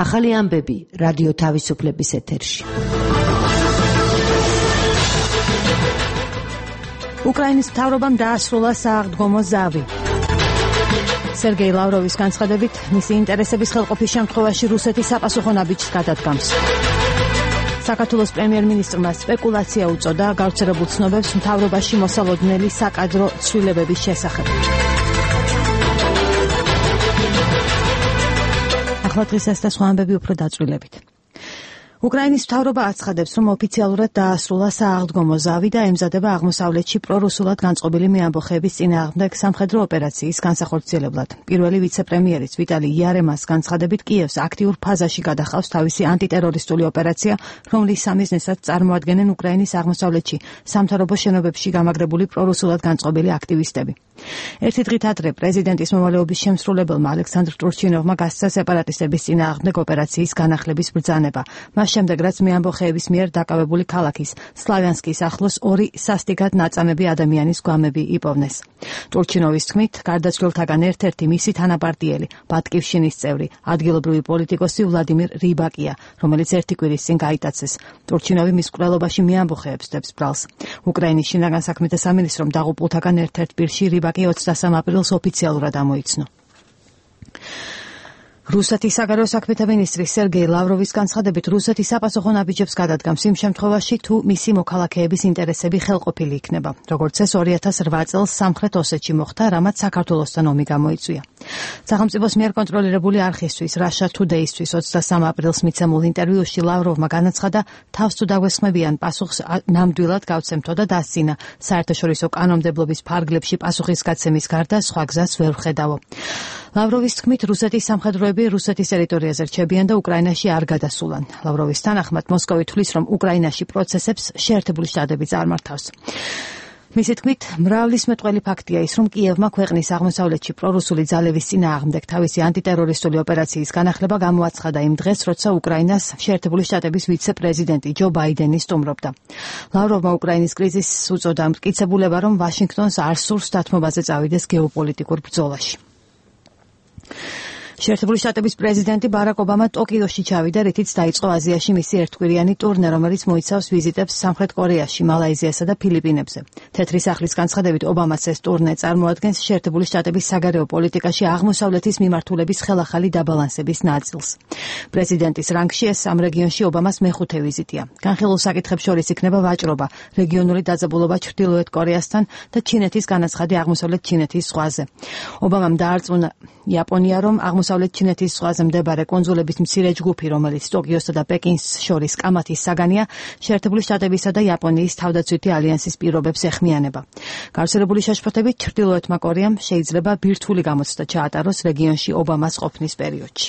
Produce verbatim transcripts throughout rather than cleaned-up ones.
ახალი ამბები რადიო თავისუფლების ეთერში. უკრაინის მთავრობამ დაასრულა სააღდგომო ზავი. სერგეი ლავროვის განცხადებით, მისი ინტერესების ხელყოფის შემთხვევაში რუსეთი საპასუხო ნაბიჯს გადადგამს. საქართველოს პრემიერ-მინისტრმა სპეკულაცია უწოდა გავრცელებულ ცნობებს მთავრობაში მოსალოდნელი საკადრო ცვლილებების შესახებ. ახლა დღისას და სხვა ამბები უფრო დაწვრილებით. უკრაინის მთავრობა აცხადებს, რომ ოფიციალურად დაასრულა სააღდგომო ზავი და ემზადება აღმოსავლეთში პრორუსულად განწყობილი მეამბოხეების წინააღმდეგ სამხედრო ოპერაციის განსახორციელებლად. პირველი ვიცე-პრემიერის ვიტალი იარემას განცხადებით, კიევს აქტიურ ფაზაში გადახავს თავისი ანტიტერორისტული ოპერაცია, რომლის სამიზნესაც წარმოადგენენ უკრაინის აღმოსავლეთში სამთავრობო შენობებში გამაგრებული პრორუსულად განწყობილი აქტივისტები. ერთი დღით ადრე პრეზიდენტის მოვალეობის შემსრულებელმა ალექსანდრ ტურჩინოვმა გასცა სეპარატისტების წინააღმდეგ ოპერაციის განახლების ბრძანება. შემდეგ რაც მეამბოხეების მიერ დაკავებული ქალაქის სლავიანსკის ახლოს ორი სასტიკად ნაწამები ადამიანის გვამები იპოვნეს. ტურჩინოვის თქმით, გარდაცვლილთაგან ერთ-ერთი მისი თანაპარტიელი, ბატკივშინის წევრი, ადგილობრივი პოლიტიკოსი ვლადიმირ რიბაკია, რომელიც ერთი კვირის წინ გაიტაცეს. ტურჩინოვი მის მკვლელობაში მეამბოხეებს დებს ბრალს. უკრაინის შინაგან საქმეთა სამინისტრომ დაღუპულთაგან ერთ-ერთ პირში რიბაკი ოცდასამ აპრილს ოფიციალურად ამოიცნო. რუსეთის საგარეო საქმეთა მინისტრი სერგეი ლავროვის განცხადებით, რუსეთი საპასუხო ნაბიჯებს გადადგამს იმ შემთხვევაში, თუ მისი მოქალაქეების ინტერესები ხელყოფილი იქნება. როგორც ეს ორი ათას რვა წელს სამხრეთ ოსეთში მოხდა, რამაც საქართველოსთან ომი გამოიწვია. სახელმწიფოს მიერ კონტროლირებული არხისთვის Russia Today-ისთვის ოცდასამ აპრილს მიცემულ ინტერვიუში ლავროვმა განაცხადა, თავს თუ დაგვესხმებიან პასუხს ნამდვილად გავცემთო და დასცინა. საერთაშორისო კანონმდებლობის ფარგლებში პასუხისგაცემის გარდა სხვა გზას ვერ ვხედავო. ლავროვის თქმით, რუსეთის სამხედროები რუსეთის ტერიტორიაზე რჩებიან და უკრაინაში არ გადასულან. ლავროვის თანახმად მოსკოვი თვლის, რომ უკრაინაში პროცესებს შეერთებული შტატები წარმართავს. მისი თქმით, მრავლის მეტყველი ფაქტია ის, რომ კიევმა ქვეყნის აღმოსავლეთში პრორუსული ძალების წინააღმდეგ თავისი ანტიტერორისტული ოპერაციის განახლება გამოაცხადა იმ დღეს, როცა უკრაინას შეერთებული შტატების ვიცე-პრეზიდენტი ჯო ბაიდენი სტუმრობდა. ლავროვმა უკრაინის კრიზისს უწოდა მტკიცებულება, რომ ვაშინგტონს არ სურს დათმობაზე წავიდეს გეოპოლიტიკურ ბრძოლაში. შეერთებული შტატების პრეზიდენტი ბარაკ ობამა ტოკიოში ჩავიდა, რითიც დაიწყო აზიაში მისი ერთკვირიანი ტურნე, რომელიც მოიცავს ვიზიტებს სამხრეთ კორეაში, მალაიზიასა და ფილიპინებზე. თეთრი სახლის განცხადებით, ობამას ეს ტურნე წარმოადგენს შეერთებული შტატების საგარეო პოლიტიკაში აღმოსავლეთის მიმართულების ხელახალი დაბალანსების ნაწილს. პრეზიდენტის რანგში ეს ამ რეგიონში ობამას მეხუთე ვიზიტია. განხილულ საკითხებს შორის იქნება ვაჭრობა, რეგიონული დაძაბულობა ჩრდილოეთ კორეასთან და ჩინეთის განაცხადი აღმოსავლეთ ჩინეთის ზღვაზე. ობამამ დაარწმუნა იაპონია, რომ აღმოსავლეთ ჩინეთის ზღვაზე მდებარე კუნძულების მცირე ჯგუფი, რომელიც ტოკიოსა და პეკინს შორის კამათის საგანია, შეერთებული შტატებისა და იაპონიის თავდაცვითი ალიანსის პირობებს ეხმიანება. გავრცელებული შეშფოთებით, ჩრდილოეთმა კორეამ შეიძლება ბირთვული გამოცდა ჩაატაროს რეგიონში ობამას ყოფნის პერიოდში.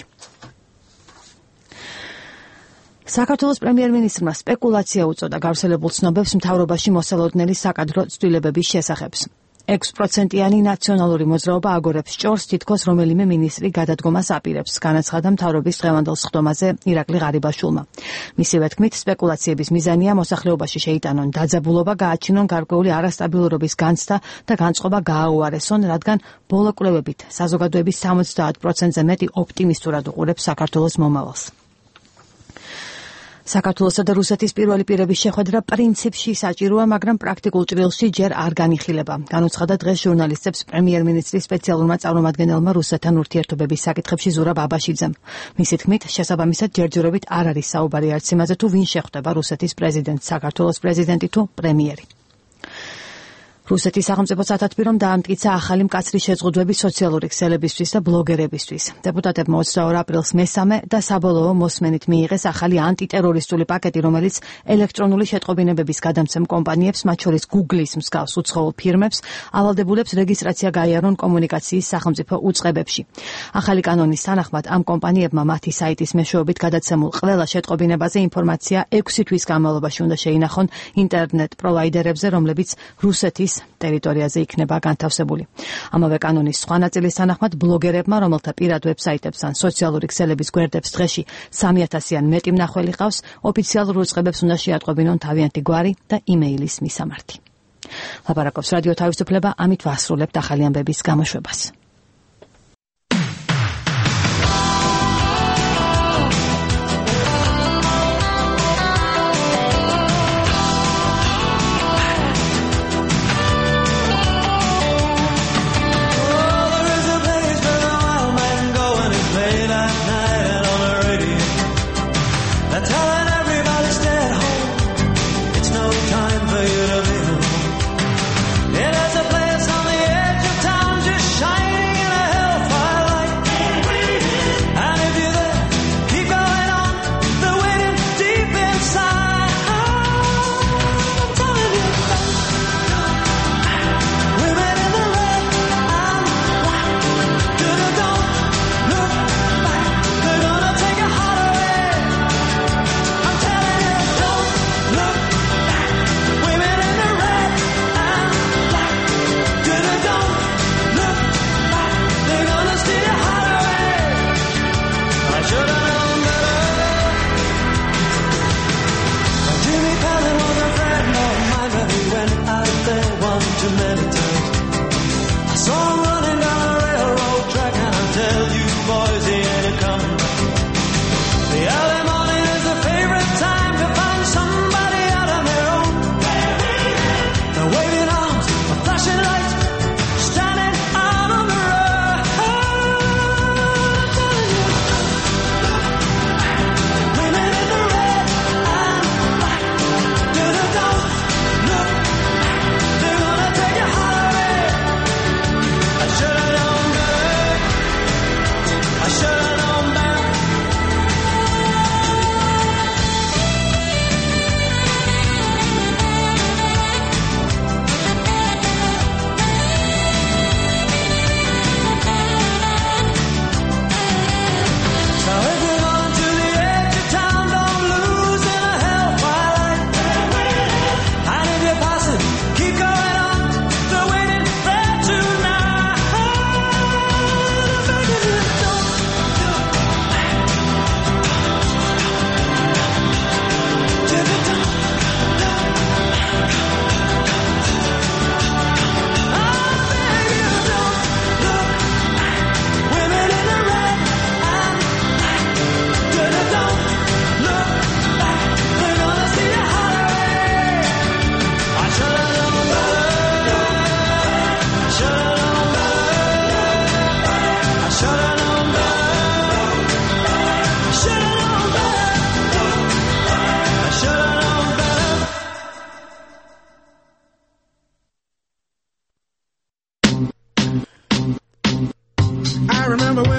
საქართველოს პრემიერ-მინისტრმა სპეკულაცია უწოდა გავრცელებულ ცნობებს მთავრობაში მოსალოდნელი საკადრო ცვლილებების შესახებ. ექვს პროცენტიანი ნაციონალური მოძრაობა აგორებს ჭორს, თითქოს რომელიმე მინისტრი გადადგომას აპირებს, განაცხადა მთავრობის დღევანდელ სხდომაზე ირაკლი ღარიბაშვილმა. მისივე თქმით, სპეკულაციების მიზანია მოსახლეობაში შეიტანონ დაძაბულობა, გააჩინონ გარკვეული არასტაბილურობის განცდა და განწყობა გააუარესონ, რადგან ბოლო კვლევებით საზოგადოების სამოცდაათ პროცენტზე მეტი ოპტიმისტურად უყურებს საქართველოს მომავალს. საქართველოსა და რუსეთის პირველი პირების შეხვედრა პრინციპში საჭიროა, მაგრამ პრაქტიკულ ჭრილში ჯერ არ განიხილება. განუცხადა დღეს ჟურნალისტებს პრემიერ-მინისტრის სპეციალურმა წარმომადგენელმა რუსეთთან ურთიერთობების საკითხებში ზურაბ აბაშიძემ. მისი თქმით, შესაბამისად ჯერჯერობით არ არის საუბარი არც იმაზე, თუ ვინ შეხვდება რუსეთის პრეზიდენტს, საქართველოს პრეზიდენტი თუ პრემიერი. რუსეთის სახელმწიფო სათათბირომ დაამტკიცა ახალი მკაცრი შეზღუდვები სოციალური ქსელებისთვის და ბლოგერებისთვის. დეპუტატებმა ოცდაორ აპრილს მესამე და საბოლოო მოსმენით მიიღეს ახალი ანტიტერორისტული პაკეტი, რომელიც ელექტრონული შეტყობინებების გადამცემ კომპანიებს, მათ შორის Google-ის მსგავს უცხოურ ფირმებს, ავალდებულებს რეგისტრაცია გაიარონ კომუნიკაციის სახელმწიფო უწყებებში. ახალი კანონის თანახმად ამ კომპანიებმა მათი საიტის მეშვეობით გადაცემულ ყველა შეტყობინებაზე ინფორმაცია ექვსი თვის განმავლობაში უნდა შეინახონ ინტერნეტ პროვაიდერებზე, რომლებიც რუსეთის ტერიტორიაზე იქნება განთავსებული. ამავე კანონის სხვა ნაწილის თანახმად ბლოგერებმა, რომელთა პირად ვებსაიტებს ან სოციალური ქსელების გვერდებს დღეში სამი ათასიან მეტი მნახველი ყავს, ოფიციალურ უწყებებს უნდა შეატყობინონ თავიანთი გვარი და იმეილის მისამართი. ლაპარაკობს რადიო თავისუფლება, ამით ვასრულებთ ახალი ამბების გამოშვებას.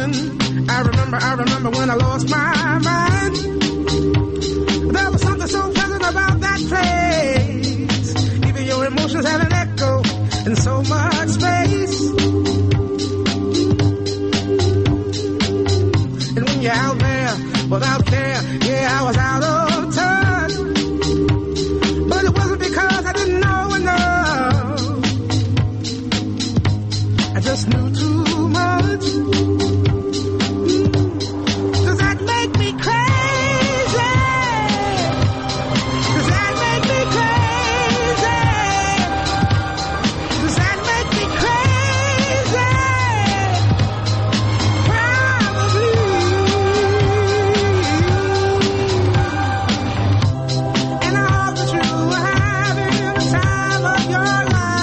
morning, I remember, I remember when I lost my mind. There was something so pleasant about that place. Even your emotions had an echo in so much space. And when you're out there without care, yeah, I was out of touch. But it wasn't because I didn't know enough. I just knew too much. Does that make me crazy? Does that make me crazy? Does that make me crazy? Probably. And I hope that you are having the time of your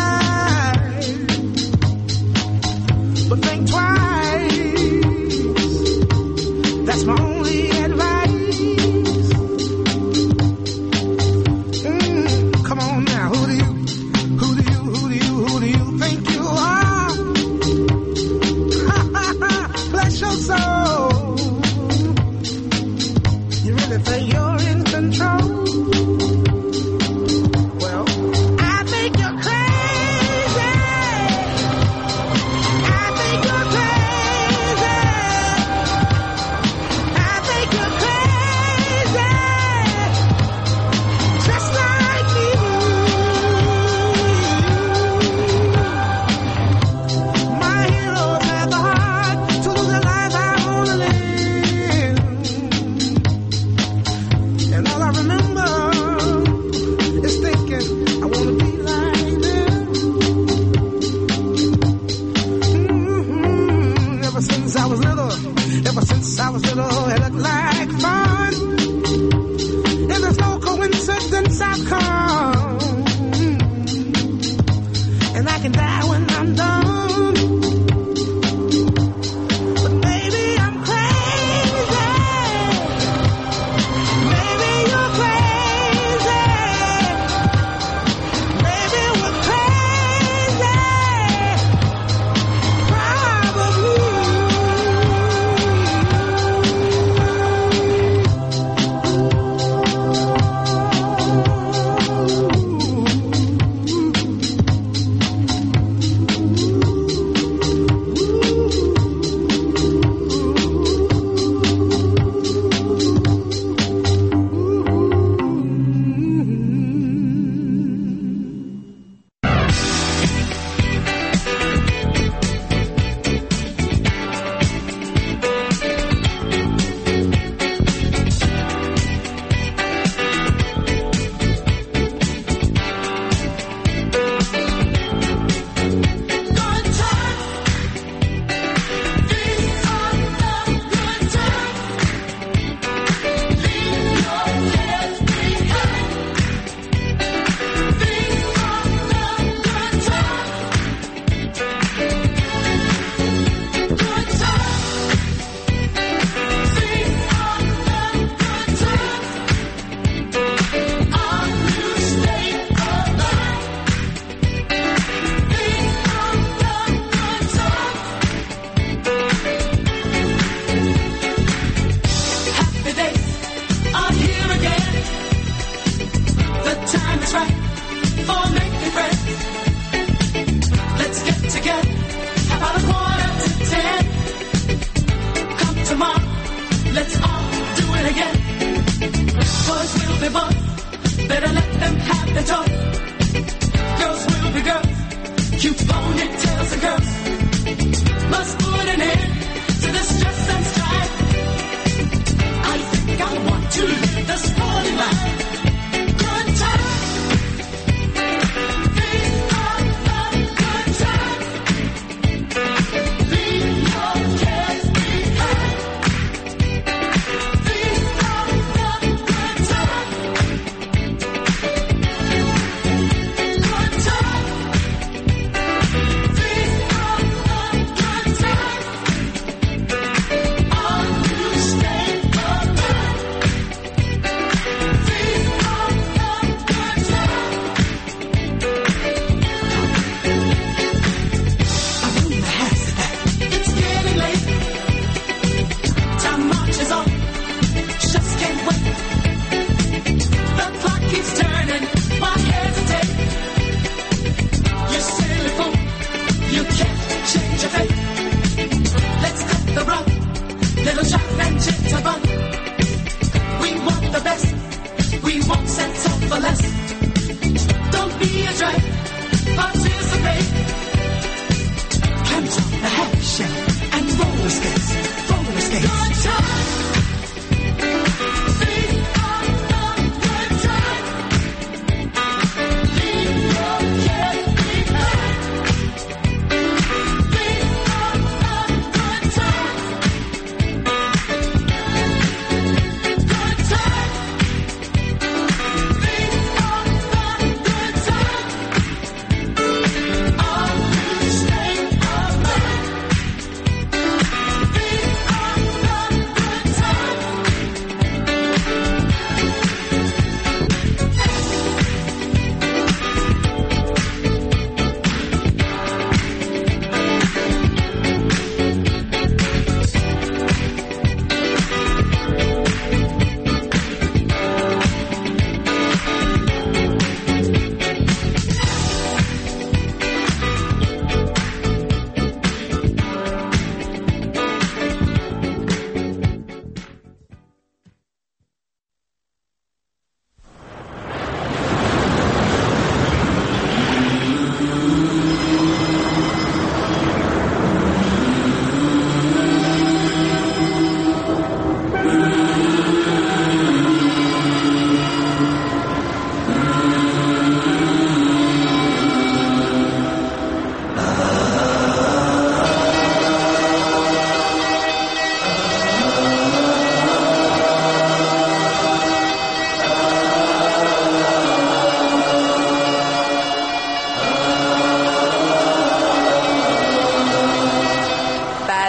life. But think twice. That's my only advice. Mm, come on now, who do you, who do you, who do you, who do you think you are? Bless your soul. You really think you're in control? Well, I think you're crazy. I think you're crazy. I think you're crazy. Just like me. My heroes had the heart to lose their life. I wanna live. And all I remember is thinking, I wanna be like them. Mm-hmm. Ever since I was little, ever since I was little, it looked like fun. And there's no coincidence I've come. And I can die when I'm done. But maybe I'm crazy. Maybe you're crazy. Maybe we're crazy. Probably.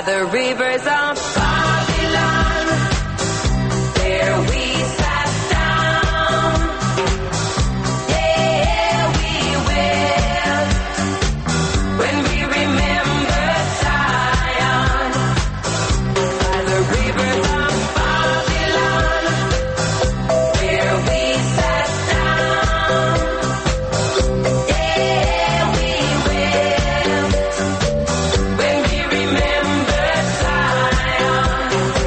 the rivers of Babylon. There we sat down. Yeah, we will. When we remember Zion. By the rivers of Babylon. There we sat down. Yeah, we will. When we remember Zion.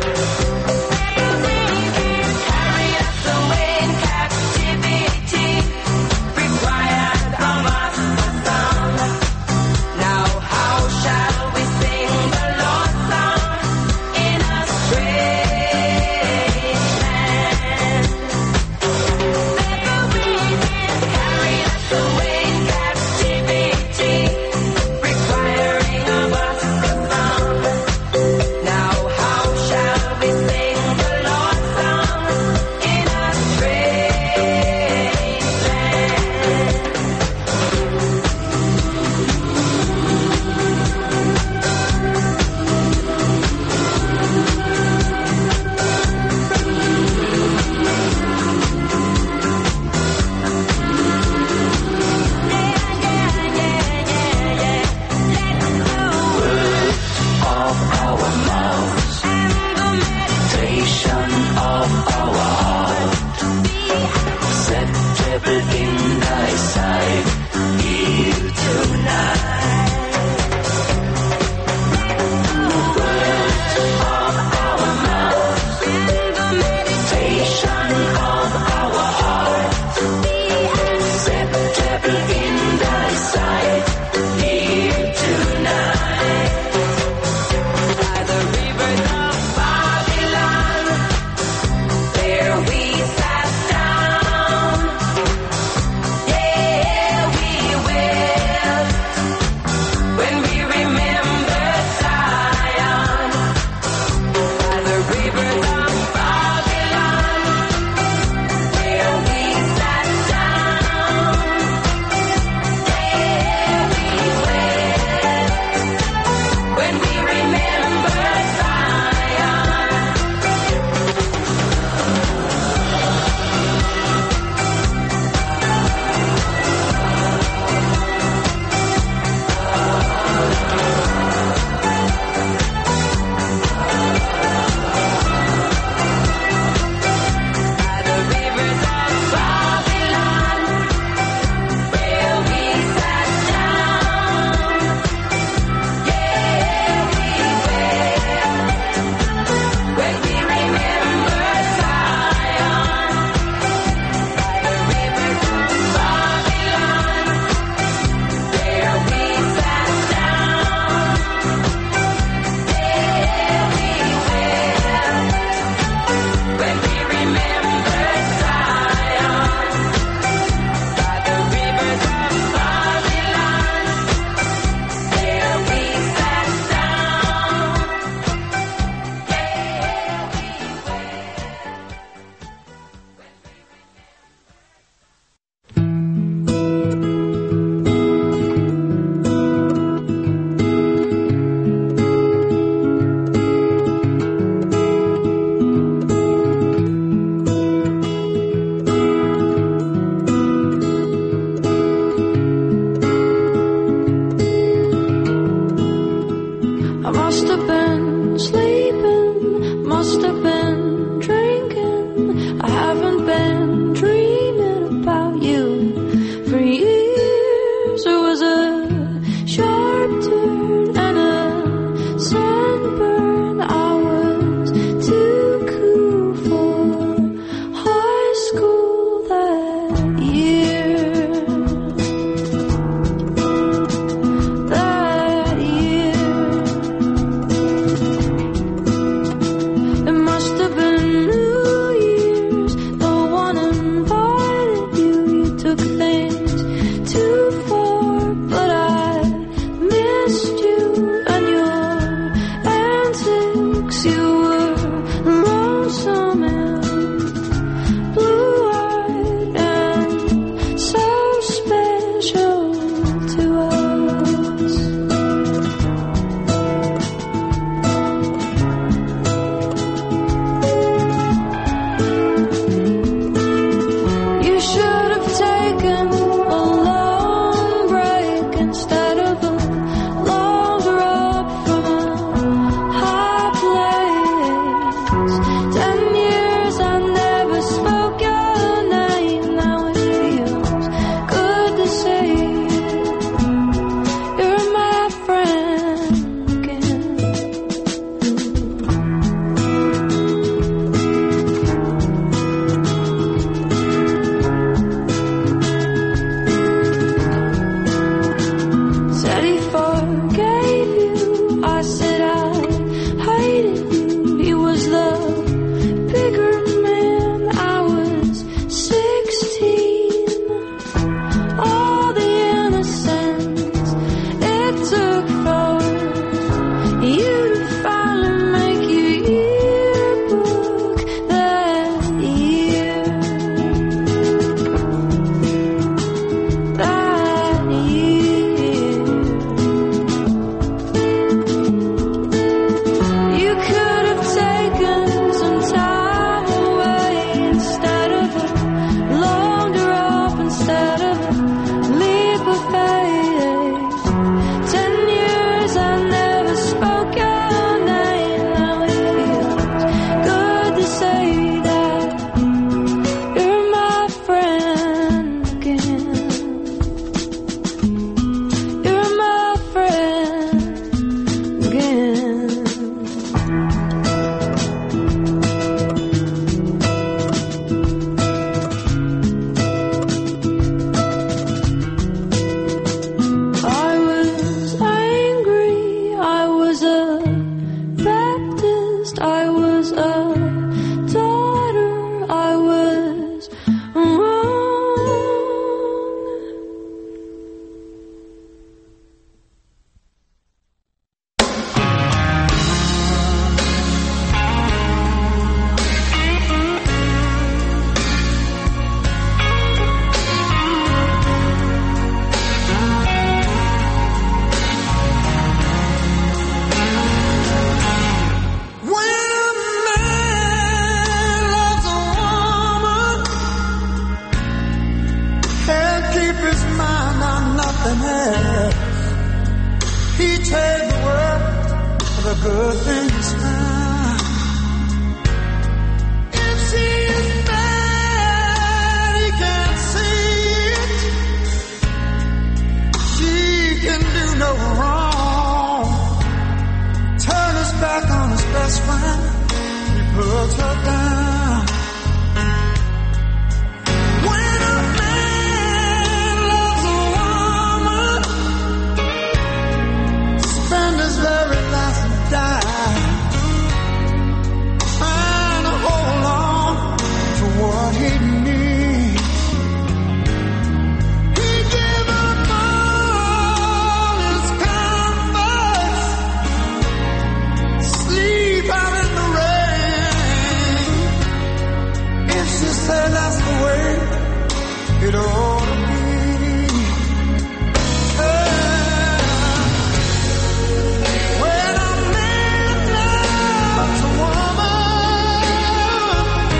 Carry us away in captivity. Required of us a song. Now how shall we sing the Lord's song in a strange land? Carry us away in captivity. Requiring of us a song. Now how shall we sing the Lord's song in a strange land? Of our mouths, meditation of our heart, acceptable in thy sight, here tonight. Words of our mouths, meditation of our heart, acceptable in thy sight, here tonight. By the rivers of Babylon, there we sat down. Yeah, we will. When we remember Zion. By the rivers of Babylon, there we sat down. Yeah, we will. When we remember Zion. By the rivers of Babylon, where we sat down. Yeah, we will. When we remember Zion. By the rivers of Babylon, where we sat down. Yeah, we will. When we remember Zion. By the rivers of Babylon, where we sat down. I must have been sleeping, must have been drinking. I haven't been dreaming about you for years. It was a sharp turn and a sunburn. I was too cool for high school that year. That year. It must have everything is fine. If she is bad, he can't see it. She can do no wrong. Turn his back on his best friend. He puts her down. When a man loves a woman, spend his very last dime trying to hold on to what he needs. He gave up all his comforts, sleep out in the rain. If she said that's the way it ought to be. When a man loves a woman,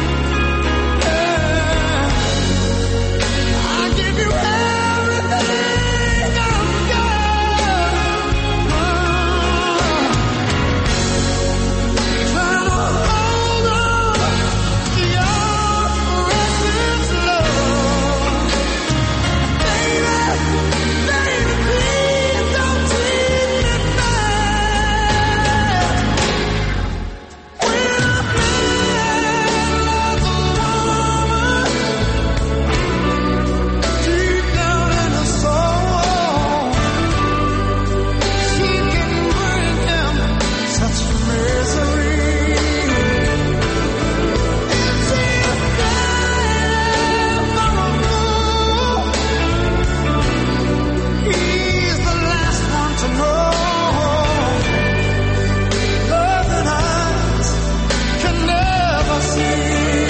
I give you everything I've got. Trying to hold on to your precious love. Baby, baby, please don't treat me bad. When a man loves a woman, deep down in her soul, she can bring him such misery. If she is bad for a fool, he's the last one to know. Love that eyes can never see.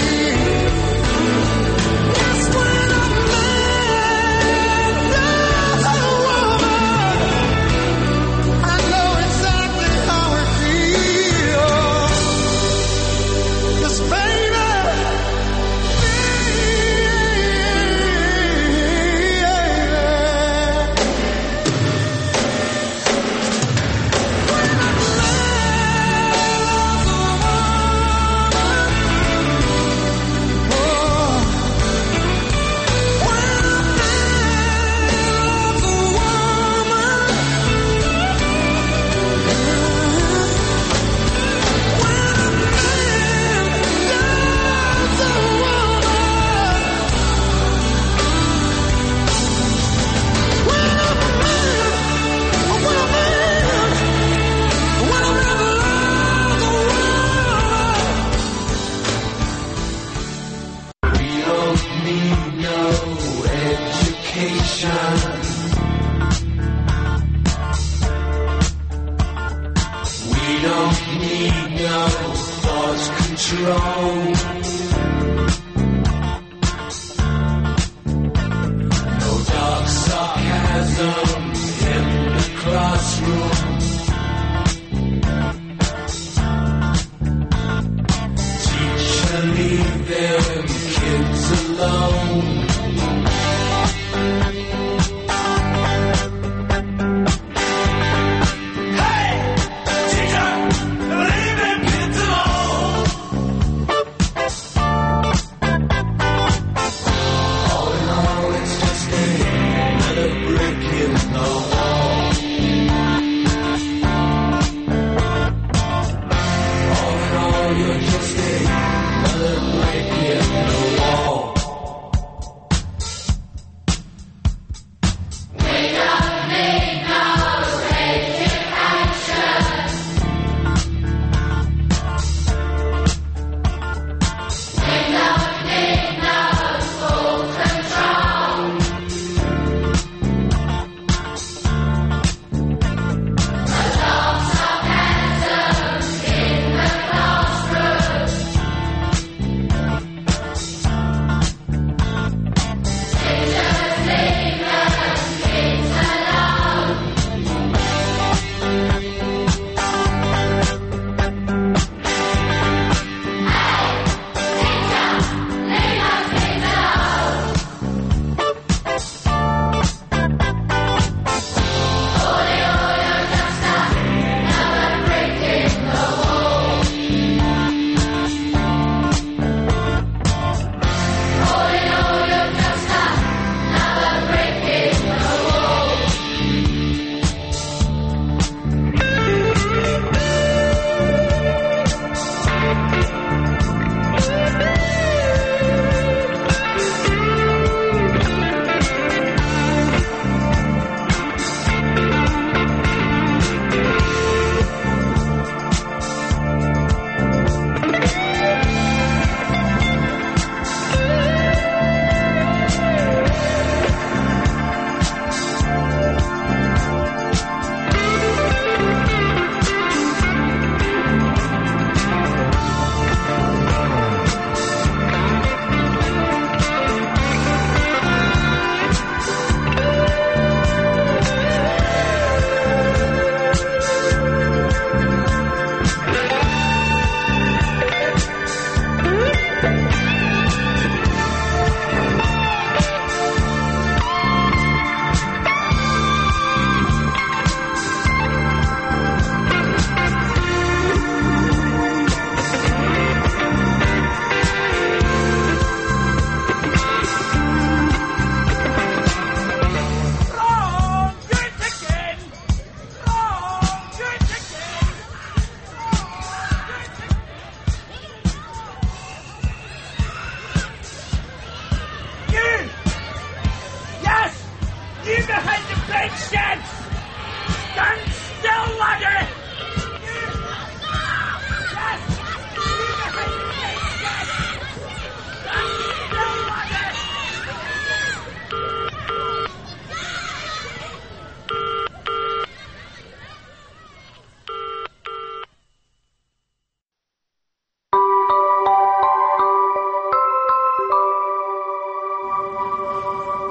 Yes, when a man loves a woman, I know exactly how it feels. 'Cause baby,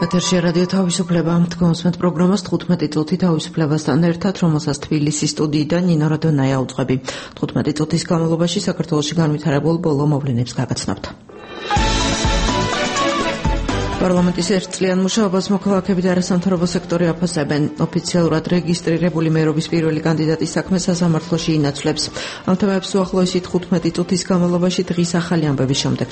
ეთერში რადიო თავისუფლება თქვენს პროგრამას თხუთმეტი წუთი თავისუფლებასთან ერთად, რომელსაც თბილისის სტუდიიდან ნინო რადონაია უძღვები. თხუთმეტი წუთის განმავლობაში საქართველოში განვითარებულ ბოლო მოვლენებს გაგაცნობთ. პარლამენტის ერთწლიან მუშაობას მოქალაქეები და არასამთავრობო სექტორი აფასებენ. ოფიციალურად რეგისტრირებული მერობის პირველი კანდიდატის საქმე სასამართლოში ინაცვლებს. ამ თემებს უახლოესი თხუთმეტი წუთის განმავლობაში დღის ახალი ამბების შემდეგ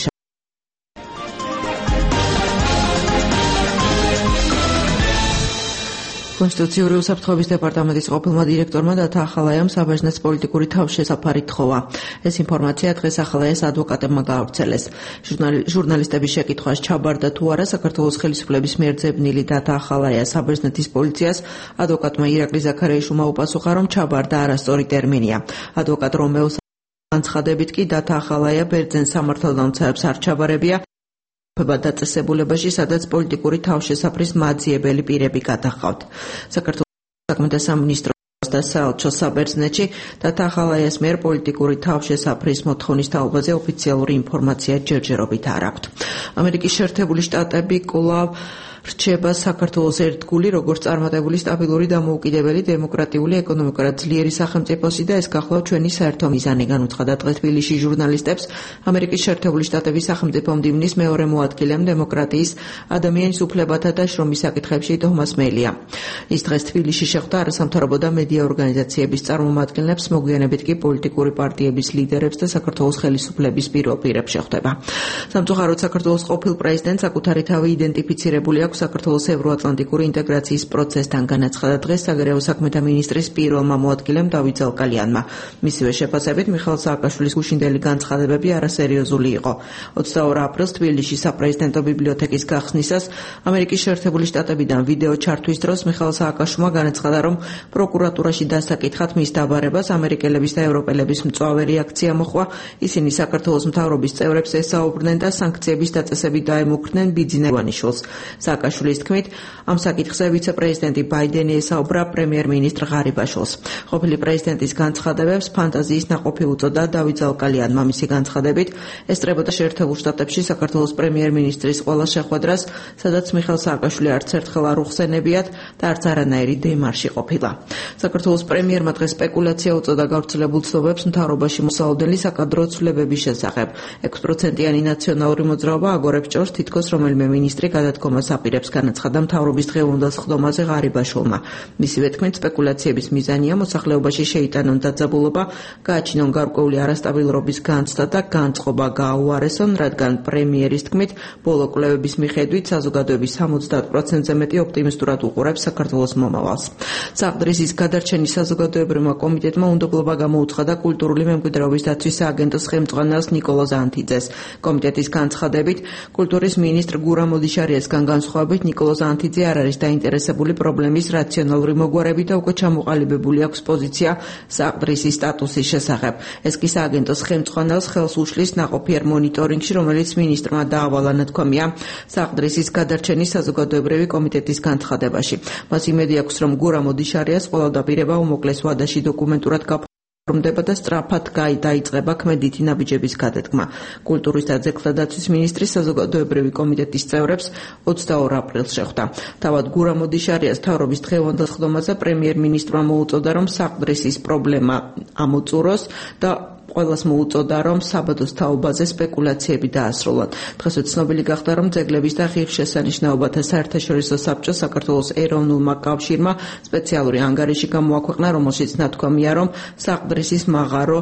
კონსტიტუციური უსაფრთხოების დეპარტამენტის ყოფილმა დირექტორმა დათა ახალაიამ საბერძნეთს პოლიტიკური თავშესაფარი თხოვა. ეს ინფორმაცია დღეს ახალაიას ადვოკატებმა გაავრცელეს. ჟურნალისტების შეკითხვას ჩაბარდა თუ არა საქართველოს ხელისუფლების მიერ ძებნილი დათა ახალაია საბერძნეთის პოლიციას, ადვოკატმა ირაკლი ზაქარიაშვილმა უპასუხა, რომ ჩაბარდა არასწორი ტერმინია. ადვოკატ რომეოს განცხადებით კი დათა ახალაია ბერძენ სამართალდამცავებს არ ჩაბარებია დაწესებულებაში, სადაც პოლიტიკური თავშესაფრის მაძიებელი პირები გადაჰყავთ. საქართველოს საქმეთა სამინისტროს და საელჩო საბერძნეთში დათა ახალაიას მიერ პოლიტიკური თავშესაფრის მოთხოვნის თაობაზე ოფიციალური ინფორმაცია ჯერჯერობით არ აქვთ. ამერიკის შეერთებული შტატები კვლავ რჩება საქართველოს ერთგული, როგორც წარმატებული, სტაბილური, დამოუკიდებელი, დემოკრატიული, ეკონომიკურად ძლიერი სახელმწიფოსი და ეს გახლავთ ჩვენი საერთო მიზანი, განუცხადა დღეს თბილისში ჟურნალისტებს ამერიკის შეერთებული შტატების სახელმწიფო მდივნის მეორე მოადგილემ დემოკრატიის, ადამიანის უფლებათა და შრომის საკითხებში თომას მელია. ის დღეს თბილისში შეხვდა არასამთავრობო და მედია ორგანიზაციების წარმომადგენლებს, მოგვიანებით კი პოლიტიკური პარტიების ლიდერებს და საქართველოს ხელისუფლების პირობებს შეხვდება. სამწუხაროდ საქართველოს ყოფილ პრეზიდენტს საკუთარი თავი იდენტიფიცირებული აქვს საქართველოს ევროატლანტიკური ინტეგრაციის პროცესთან, განაცხადა დღეს საგარეო საქმეთა მინისტრის პირველმა მოადგილემ დავით ზალკალიანმა. მისივე შეფასებით მიხეილ სააკაშვილის გუშინდელი განცხადებები არასერიოზული იყო. ოცდაორ აპრილს თბილისში საპრეზიდენტო ბიბლიოთეკის გახსნისას ამერიკის შეერთებული შტატებიდან ვიდეო ჩართვის დროს მიხეილ სააკაშვილმა განაცხადა, რომ პროკურატურაში დასაკითხად მის დაბარებას ამერიკელების და ევროპელების მწვავე რეაქცია მოჰყვა. ისინი საქართველოს მთავრობის წევრებს ესაუბრნენ და სანქციების დაწესებით დაემუქრნენ ბიძინევანიშვილს. სააკაშვილის თქმით, ამ საკითხზე ვიცე-პრეზიდენტი ბაიდენი ესაუბრა პრემიერ-მინისტრ ღარიბაშვილს. ყოფილი პრეზიდენტის განცხადებებს ფანტაზიის ნაყოფი უწოდა დავით ზალკალიანმა. მისი განცხადებით, ესწრებოდა შეერთებულ შტატებში საქართველოს პრემიერ-მინისტრის ყველა შეხვედრას, სადაც მიხეილ სააკაშვილი არც ერთხელ არ უხსენებიათ და არც არანაირი დემარში ყოფილა. საქართველოს პრემიერმა დღეს სპეკულაცია უწოდა გავრცელებულ ცნობებს მთავრობაში მოსალოდნელი საკადრო ცვლილებების შესახებ. ექვს პროცენტიანი ნაციონალური მოძრაობა აგორებს ჭორს, თითქოს რომელიმე მინისტრი გადადგომას აპირებს, განაცხადა მთავრობის დღევანდელ სხდომაზე ღარიბაშვილმა. მისივე თქმით, სპეკულაციების მიზანია მოსახლეობაში შეიტანონ დაძაბულობა, გააჩინონ გარკვეული არასტაბილურობის განცდა და განწყობა გააუარესონ, რადგან პრემიერის თქმით, ბოლო კვლევების მიხედვით საზოგადოების სამოცდაათ პროცენტზე მეტი ოპტიმისტურად უყურებს საქართველოს მომავალს. საყდრისის გადარჩენის საზოგადოებრივმა კომიტეტმა უნდობლობა გამოუცხადა კულტურული მემკვიდრეობის დაცვის სააგენტოს ხელმძღვანელს ნიკოლოზ ანთიძეს. კომიტეტის განცხადებით, კულტურის მინისტრ გურამ ოდიშარიასგან განსხვავებით ნიკოლოზ ანთიძე არ არის დაინტერესებული პრობლემის რაციონალური მოგვარებით და უკვე ჩამოყალიბებული აქვს პოზიცია საყდრისის სტატუსის შესახებ. ეს კი სააგენტოს ხელმძღვანელს ხელს უშლის ნაყოფიერ მონიტორინგში, რომელიც მინისტრმა დაავალა ნათქვამია საყდრისის გადარჩენის საზოგადოებრივი კომიტეტის განცხადებაში. მას იმედი აქვს, რომ გურამ ოდიშარიას ყველა დაპირება უმოკლეს ვადაში დოკუმენტურად გაფორმდება და სწრაფად დაიწყება ქმედითი ნაბიჯების გადადგმა. კულტურის და ძეგლთა დაცვის მინისტრის საზოგადოებრივი კომიტეტის წევრებს ოცდაორ აპრილს შეხვდა. თავად გურამ ოდიშარიას მთავრობის დღევანდელ სხდომაზე პრემიერ-მინისტრმა მოუწოდა, რომ საყდრისის პრობლემა ამოწუროს და ყველას მოუწოდა, რომ საბადოს თაობაზე სპეკულაციები დაასრულონ. დღეს ცნობილი გახდა, რომ ძეგლების და ღირსშესანიშნაობათა საერთაშორისო საბჭოს საქართველოს ეროვნულმა კავშირმა სპეციალური ანგარიში გამოაქვეყნა, რომელშიც ნათქვამია, რომ საყდრისის მაღარო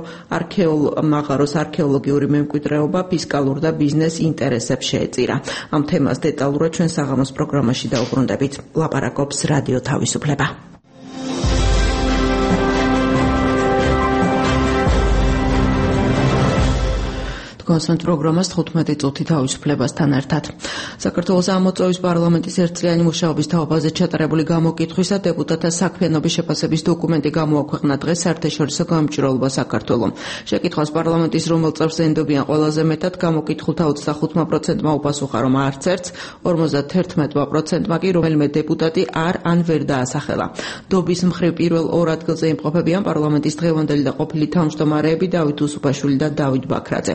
მაღაროს არქეოლოგიური მემკვიდრეობა ფისკალურ და ბიზნეს ინტერესებს შეეწირა. ამ თემას დეტალურად ჩვენ საღამოს პროგრამაში დაუბრუნდებით. ლაპარაკობს რადიო თავისუფლება. კონსენტ პროგრამას თხუთმეტი წუთი თავისუფლებასთან ერთად. საქართველოს ამოწევის პარლამენტის ერთწლიანი მუშაობის თაობაზე ჩატარებული გამოკითხვისა დეპუტატთა საქმიანობის შეფასების დოკუმენტი გამოაქვეყნა დღეს საერთაშორისო გამომჭირვალობა საქართველომ. შეკითხვას პარლამენტის რომელ წევრს ენდობიან ყველაზე მეტად, გამოკითხულთა ოცდახუთ პროცენტმა უპასუხა, რომ არც ერთს, ორმოცდაათი პროცენტმა კი რომელიმე დეპუტატი არ ან ვერ დაასახელა. დობის მხრივ პირველ ორ ადგილზე იმყოფებიან პარლამენტის დღევანდელი და ყოფილი თავმჯდომარეები დავით უსუფაშვილი და დავით ბაქრაძე.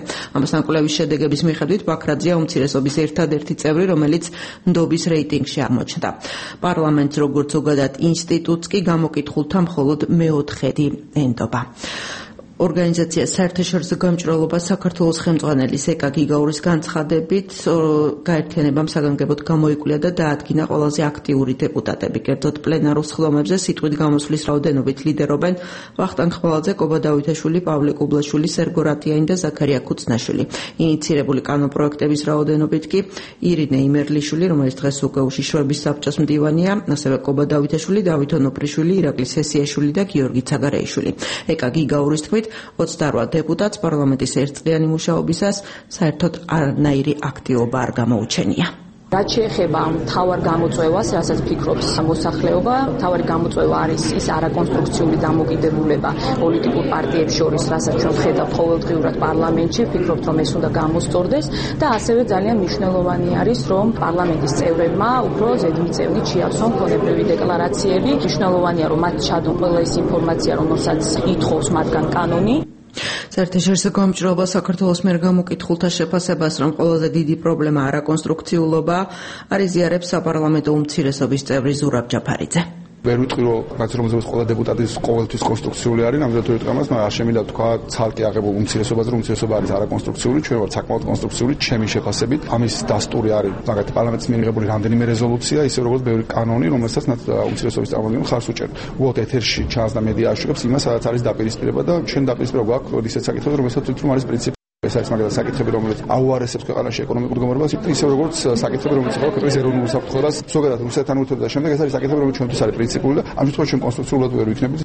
გამოსანკვლევის შედეგების მიხედვით ბაქრაძეა უმცირესობის ერთადერთი წევრი, რომელიც ნდობის რეიტინგში აღმოჩნდა. პარლამენტს როგორც ზოგადად ინსტიტუტს კი გამოკითხულთა მხოლოდ მეოთხედი ენდობა. ორგანიზაცია საერთაშორისო გამჭრელობა საქართველოს ხელმძღვანელის ეკა გიგაურის განცხადებით გაერთიანებამ საგანგებოდ გამოიკვლია და დაადგინა ყველაზე აქტიური დეპუტატები. კერძოდ პლენარულ სხდომებზე სიტყვით გამოსვლის რაოდენობით ლიდერობენ ვახტანგ ხმალაძე, კობა დავითაშვილი, პავლე კუბლაშვილი, სერგო რატიანი და ზაქარია ქუცნაშვილი. ინიცირებული კანონპროექტების რაოდენობით კი ირინე იმერლიშვილი, რომელიც დღეს უკვე უშიშროების საბჭოს მდივანია, ასევე კობა დავითაშვილი, დავით ონოპრიშვილი, ირაკლი სესიაშვილი და გიორგი ცაგარეიშვილი. ეკა გიგაურის თქმით ოცდაოთხ დეპუტატს პარლამენტის ერთწლიანი მუშაობისას საერთოდ არანაირი აქტივობა არ გამოუჩენია. რაც შეეხება მთავარ გამოწვევას, რასაც ფიქრობს მოსახლეობა, მთავარი გამოწვევა არის ის არაკონსტრუქციული დამოკიდებულება პოლიტიკურ პარტიებს შორის, რასაც ჩვენ ვხედავთ ყოველდღიურად პარლამენტში, ვფიქრობთ, რომ ეს უნდა გამოსწორდეს და ასევე ძალიან მნიშვნელოვანი არის, რომ პარლამენტის წევრებმა უფრო ზედმიწევნით შეავსონ ქონებრივი დეკლარაციები. მნიშვნელოვანია, რომ მათ ჩადონ ყველა ის ინფორმაცია, რომელსაც ითხოვს მათგან კანონი. საერთაშორისო გამჭრელობა საქართველოს მიერ გამოკითხულთა შეფასებას, რომ ყველაზე დიდი პრობლემა არაკონსტრუქციულობა არის, იზიარებს საპარლამენტო უმცირესობის წევრი ზურაბ ჯაფარიძე. ვერ ვიტყვი, რომ გაცნობიერების ყველა დეპუტატის ყოველთვის კონსტრუქციული არის, ამიტომ ვიტყვი ამას, მაგრამ არ შემიძლია თქვა ცალკე აღებულ უმცირესობაზე, რომ უმცირესობა არის არაკონსტრუქციული, ჩვენ ვართ საკმაოდ კონსტრუქციული, ჩემი შეფასებით. ამის დასტური არის, მაგალითად, პარლამენტის მიიღებული რამდენიმე რეზოლუცია, ისე როგორც ბევრი კანონი, რომელსაც უმცირესობის წარმომადგენელი მხარს უჭერს. უბრალოდ ეთერში ჩანს და მედია აშუქებს იმას, სადაც არის დაპირისპირება და ჩვენ დაპირისპირება გვაქვს ისეთ საკითხებზე, რომელსაც ვთქვით, რომ არის პრინციპი. ეს არის მაგალითად საკითხები, რომელიც აუარესებს ქვეყანაში ეკონომიკურ მდგომარეობას, ისე როგორც საკითხები, რომელიც ეხება ქვეყნის ეროვნულ უსაფრთხოებას, ზოგადად რუსეთთან ურთიერთობასთან და შემდეგ ეს არის საკითხები, რომელიც ჩვენთვის არის პრინციპული და ამ შემთხვევაში ჩვენ კონსტრუქციულად ვერ ვიქნებით.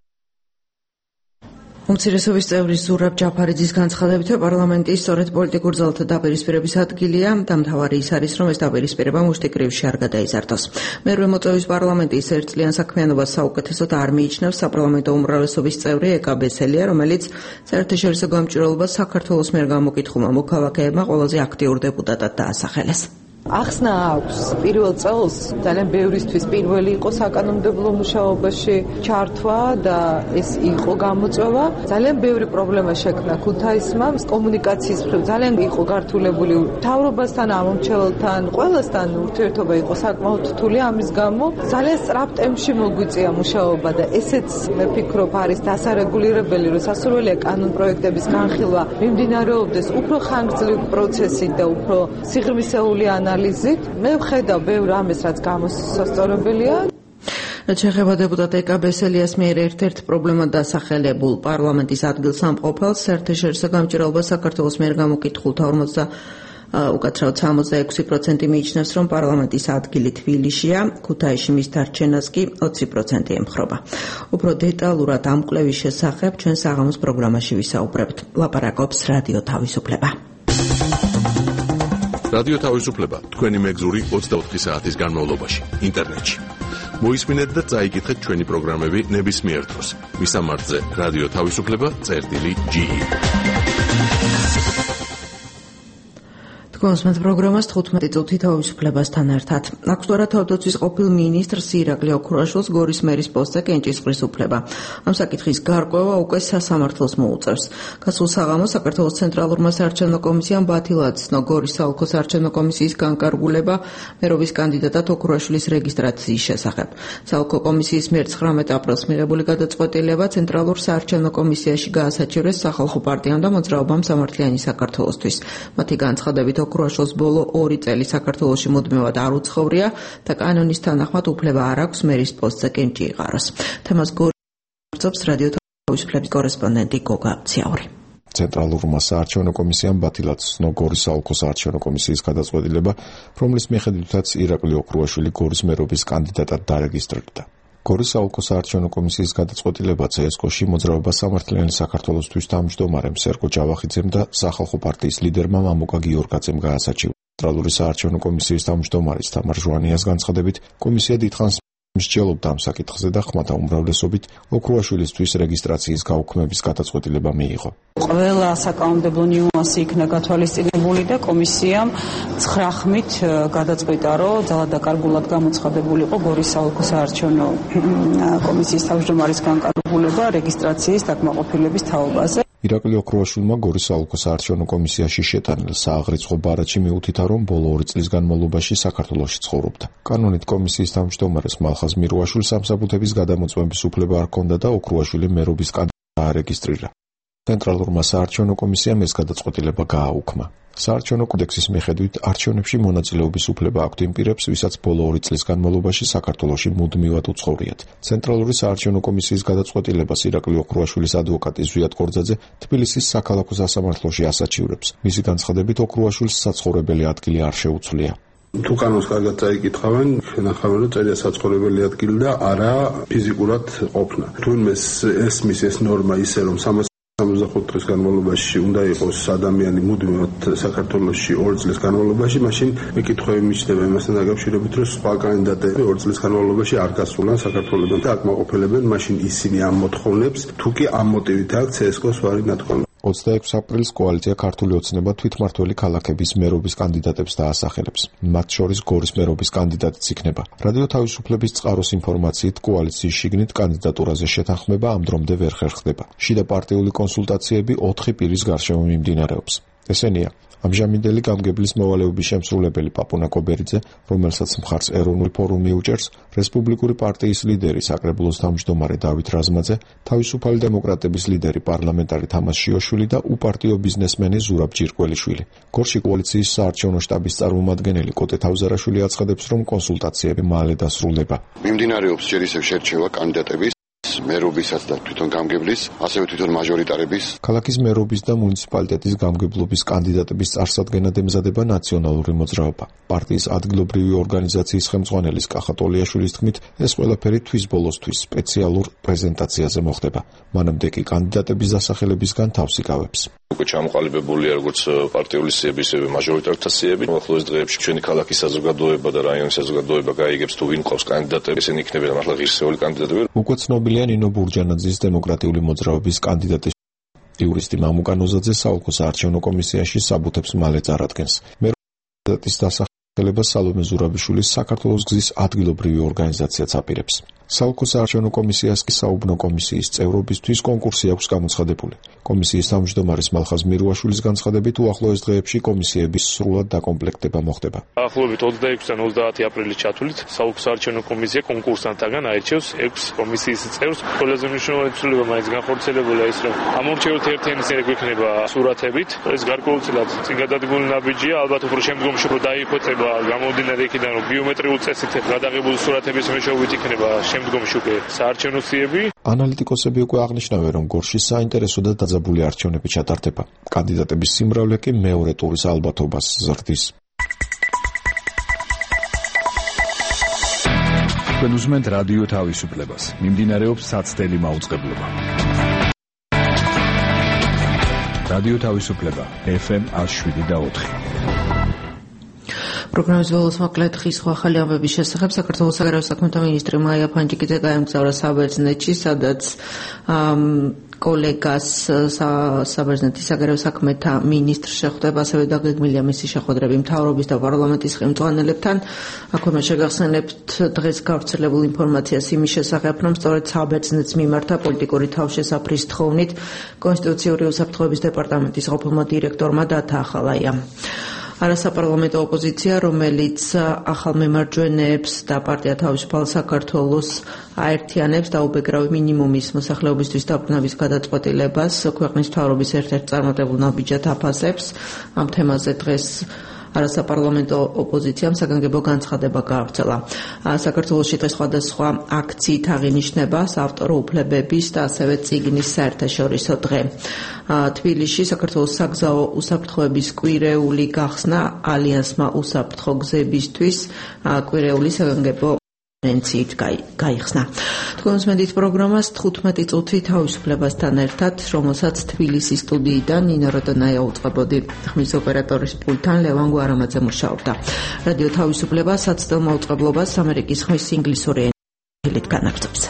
უმცირესობის წევრის ზურაბ ჯაფარიძის განცხადებით, პარლამენტი სწორედ პოლიტიკურ ძალთა დაპირისპირების ადგილია და მთავარი ის არის, რომ ეს დაპირისპირება მუშტიკრივში არ გადაიზარდოს. მერვე მოწვევის პარლამენტის ერთწლიან საქმიანობას საუკეთესოდ არ მიიჩნევს საპარლამენტო უმრავლესობის წევრი ეკა ბესელია, რომელიც საერთაშორისო გამჭრელობას საქართველოს მიერ გამოკითხულმა მოქალაქეებმა ყველაზე აქტიურ დეპუტატად დაასახელეს. ახსნა აქვს პირველ წელს ძალიან ბევრისთვის პირველი იყო საკანონმდებლო მუშაობაში ჩართვა და ეს იყო გამოწვევა. ძალიან ბევრი პრობლემა შექმნა ქუთაისმა, კომუნიკაციის მხრივ ძალიან იყო გართულებული მთავრობასთან, ამომრჩეველთან, ყველასთან ურთიერთობა იყო საკმაოდ რთული, ამის გამო ძალიან სწრაფ ტემპში მოგვიწია მუშაობა და ესეც მე ვფიქრობ არის დასარეგულირებელი, რომ სასურველია კანონპროექტების განხილვა მიმდინარეობდეს უფრო ხანგრძლივ პროცესით და უფრო სიღრმისეული ანალიზით. მე ვხედავ ბევრ ამას, რაც გამოსასწორებელია. შეეხება დეპუტატ ეკა ბესელიას მიერ ერთ-ერთ პრობლემად დასახელებულ პარლამენტის ადგილსამყოფელს, საერთაშორისო გამჭრელობა საქართველოს მიერ გამოკითხულთა ორმოცდა უკაცრავად სამოცდაექვსი პროცენტი მიიჩნევს, რომ პარლამენტის ადგილი თბილისშია, ქუთაისში მის დარჩენას კი ოცი პროცენტი ემხრობა. უფრო დეტალურად ამ კვლევის შესახებ ჩვენ საღამოს პროგრამაში ვისაუბრებთ. ლაპარაკობს რადიო თავისუფლება. რადიო თავისუფლება თქვენი მეგზური ოცდაოთხი საათის განმავლობაში ინტერნეტში. მოისმინეთ და წაიკითხეთ ჩვენი პროგრამები ნებისმიერ დროს. მისამართზე რადიო თავისუფლება წერტილი ჯი ი. კონსმეთ პროგრამას თხუთმეტი წუთი თავისუფლებასთან ერთად. აქტუალურად თავდაცვის ყოფილ მინისტრს ირაკლი ოქრუაშვილს გორის მერის პოსტზე კენჭისყრის უფლება. ამ საკითხის გარკვევა უკვე სასამართლოს მოუწევს. გასულ საღამოს საქართველოს ცენტრალურმა საარჩევნო კომისიამ ბათილად ცნო გორის საოლქო საარჩევნო კომისიის განკარგულება მერობის კანდიდატად ოქრუაშვილის რეგისტრაციის შესახებ. საოლქო კომისიის მიერ ცხრამეტ აპრილს მიღებული გადაწყვეტილება ცენტრალურ საარჩევნო კომისიაში გაასაჩივრეს სახალხო პარტიამ და მოძრაობამ სამართლიანი საქართველოსთვის. მათი განცხადებით ოქრუაშვილს ბოლო ორი წელი საქართველოში მუდმივად არ უცხოვრია და კანონის თანახმად უფლება არ აქვს მერის პოსტზე კენჭი იყაროს. თემას გორწობს რადიო თავისუფლების კორესპონდენტი გოგა ციაური. ცენტრალურმა საარჩევნო კომისიამ ბათილად ცნო გორის საოლქო საარჩევნო კომისიის გადაწყვეტილება, რომლის მიხედვითაც ირაკლი ოქრუაშვილი გორის მერობის კანდიდატად დარეგისტრირდა. გორის საოლქო საარჩევნო კომისიის გადაწყვეტილება ცესკოში მოძრაობა სამართლიანი საქართველოსთვის თავმჯდომარემ სერგო ჯავახიძემ და სახალხო პარტიის ლიდერმა მამუკა გიორგაძემ გაასაჩივრა. ცენტრალური საარჩევნო კომისიის თავმჯდომარის თამარ ჟვანიას განცხადებით, კომისია დიდხანს მსჯელობდა ამ საკითხზე და ხმათა უმრავლესობით ოქრუაშვილისთვის რეგისტრაციის გაუქმების გადაწყვეტილება მიიღო. ყველა საკანონმდებლო ნიუანსი იქნა გათვალისწინებული და კომისიამ ცხრა ხმით გადაწყვიტა, რომ ძალადაკარგულად გამოცხადებულიყო გორის საოლქო საარჩევნო კომისიის თავმჯდომარის განკარგულება რეგისტრაციის დაკმაყოფილების თაობაზე. ირაკლი ოქრუაშვილმა გორის საოლქო საარჩევნო კომისიაში შეტანილ სააღრიცხვო ბარათში მიუთითა, რომ ბოლო ორი წლის განმავლობაში საქართველოში ცხოვრობდა. კანონით კომისიის თავმჯდომარეს მალხაზ მირუაშვილს სამსაბუთების გადამოწმების უფლება არ ჰქონდა და ოქრუაშვილი მერობის კანდიდატად დაარეგისტრირა. ცენტრალურმა საარჩევნო კომისიამ ეს გადაწყვეტილება გააუქმა. საარჩევნო კოდექსის მიხედვით არჩევნებში მონაწილეობის უფლება აქვთ იმ პირებს, ვისაც ბოლო ორი წლის განმავლობაში საქართველოში მუდმივად უცხოვრიათ. ცენტრალური საარჩევნო კომისიის გადაწყვეტილებას ირაკლი ოქრუაშვილის ადვოკატი ზვიად კორძაძე თბილისის საქალაქო სასამართლოში ასაჩივრებს. მისი განცხადებით, ოქრუაშვილს საცხოვრებელი ადგილი არ შეუცვლია. თუ კანონს კარგად წაიკითხავენ, ნახავენ, რომ წერია საცხოვრებელი ადგილი და არა ფიზიკურად ყოფნა. თუნდაც ესმის ეს ნორმა ისე, რომ სამოცდახუთ დღის განმავლობაში უნდა იყოს ადამიანი მუდმივად საქართველოში ორი წლის განმავლობაში, მაშინ მიკითხვები მიჩნდება იმასთან დაკავშირებით, რომ სხვა კანდიდატები ორი წლის განმავლობაში არ გასულან საქართველოსთან და აკმაყოფილებენ მაშინ ისინი ამ მოთხოვნებს, თუ კი ამ მოტივით აქვს ცესკოს ვარი ნათქვამი. ოცდაექვსი აპრილის კოალიცია ქართული ოცნება თვითმმართველი ქალაქების მერობის კანდიდატებს დაასახელებს. მათ შორის გორის მერობის კანდიდატიც იქნება. რადიო თავისუფლების წყაროს ინფორმაციით, კოალიციის შიგნით კანდიდატურაზე შეთანხმება ამ დრომდე ვერ ხერხდება. შიდა პარტიული კონსულტაციები ოთხი პირის გარშემო მიმდინარეობს. ესენია: ამჟამინდელი გამგებლის მოვალეობის შემსრულებელი პაპუნა კობერიძე, რომელსაც მხარს ეროვნული ფორუმი უჭერს, რესპუბლიკური პარტიის ლიდერი საკრებულოს თავმჯდომარე დავით რაზმაძე, თავისუფალი დემოკრატების ლიდერი პარლამენტარი თამაზ შიოშვილი და უპარტიო ბიზნესმენი ზურაბ ჯირკველიშვილი. გორში კოალიციის საარჩევნო შტაბის წარმომადგენელი კოტე თავზარაშვილი აცხადებს, რომ კონსულტაციები მალე დასრულდება. მიმდინარეობს ჯერ ისევ შერჩევა კანდიდატების მერობისაც და თვითონ გამგებლის, ასევე თვითონ მაჟორიტარების. ქალაქის მერობის და მუნიციპალიტეტის გამგებლობის კანდიდატების წარსადგენად ემზადება ნაციონალური მოძრაობა. პარტიის ადგილობრივი ორგანიზაციის ხელმძღვანელის კახა ტოლიაშვილის თქმით, ეს ყველაფერი თვის ბოლოსთვის სპეციალურ პრეზენტაციაზე მოხდება. მანამდე კი კანდიდატების დასახელებისგან თავს იკავებს. უკვე ჩამოყალიბებულია როგორც პარტიული სიები, ისევე მაჟორიტართა სიები. ახლოს დღეებში ჩვენი ქალაქის საზოგადოება და რაიონის საზოგადოება გაიგებს თუ ვინ ყავს კანდიდატები, ესენი იქნებიან მართლა ღირსეული კანდიდატები. უკვე ცნობილია ნინო ბურჯანაძის დემოკრატიული მოძრაობის კანდიდატი. იურისტი მამუკა ნოზაძე საოლქო საარჩევნო კომისიაში საბუთებს მალე წარადგენს. მერობის დასახელებას სალომე ზურაბიშვილის საქართველოს გზის ადგილობრივი ორგანიზაციაც აპირებს. საოლქო საარჩევნო კომისიას კი საუბნო კომისიის წევრობისთვის კონკურსი აქვს გამოცხადებული. კომისიის თავმჯდომარის მალხაზ მირუაშვილის განცხადებით, უახლოეს დღეებში კომისიების სრულად დაკომპლექტება მოხდება. ახლობით ოცდაექვსიდან ოცდაათი აპრილის ჩათვლით საოლქო საარჩევნო კომისია კონკურსანტაგან აირჩევს ექვს კომისიის წევრს. ყველაზე მნიშვნელოვანი ცვლილება მაინც განხორციელებულა ის, რომ ამორჩეულთა ერთიანი სერგი გვექნება სურათებით. ეს გარკვეულწილად წინ გადადგმული ნაბიჯია, ალბათ უფრო შემდგომში უფრო დაიხვეწება გამომდინარე იქიდან, რომ ბიომეტრიულ წესით გადაღებული სურათების მეშვეობით იქნება შემდგომში უკვე საარჩევნო სიები. ანალიტიკოსები უკვე აღნიშნავენ, რომ გორში საინტერესო და დაძაბული არჩევნები ჩატარდება. კანდიდატების სიმრავლე კი მეორე ტურის ალბათობას ზრდის. თქვენ უსმენთ რადიო თავისუფლებას. მიმდინარეობს საცდელი მაუწყებლობა. რადიო თავისუფლება ეფ ემ ათი შვიდი და ოთხი. პროგრამის ბოლოს მოკლედ ხის ახალი ამბების შესახებ საქართველოს საგარეო საქმეთა მინისტრი მაია ფანჯიკიძე გაემგზავრა საბერძნეთში, სადაც კოლეგას საბერძნეთის საგარეო საქმეთა მინისტრს შეხვდება, ასევე დაგეგმილია მისი შეხვედრები მთავრობის და პარლამენტის ხელმძღვანელებთან. აქვე შეგახსენებთ დღეს გავრცელებულ ინფორმაციას იმის შესახებ, რომ სწორედ საბერძნეთს მიმართა პოლიტიკური თავშესაფრის თხოვნით კონსტიტუციური უსაფრთხოების დეპარტამენტის ყოფილმა დირექტორმა დათა ახალაია. არასაპარლამენტო ოპოზიცია, რომელიც ახალ მემარჯვენეებს და პარტია თავისუფალ საქართველოს აერთიანებს დაუბეგრავი მინიმუმის მოსახლეობისთვის დაბრუნების გადაწყვეტილებას ქვეყნის მთავრობის ერთ-ერთ წარმატებულ ნაბიჯად აფასებს. ამ თემაზე დღეს არასაპარლამენტო ოპოზიციამ საგანგებო განცხადება გაავრცელა. საქართველოში დღეს სხვადასხვა აქციით აღინიშნება საავტორო უფლებების და ასევე წიგნის საერთაშორისო დღე. თბილისში საქართველოს საგზაო უსაფრთხოების კვირეული გახსნა ალიანსმა უსაფრთხო გზებისთვის კვირეული საგანგებო კონფერენციით გაიხსნა. თქვენ უსმენთ პროგრამას თხუთმეტი წუთი თავისუფლებასთან ერთად, რომელსაც თბილისის სტუდიიდან ნინო როდონაია უწყებოდი. ხმის ოპერატორის პულტთან ლევან გვარამაძე მუშაობდა. რადიო თავისუფლება საცდელ მაუწყებლობას ამერიკის ხმის ინგლისური ენით განაგრძობს.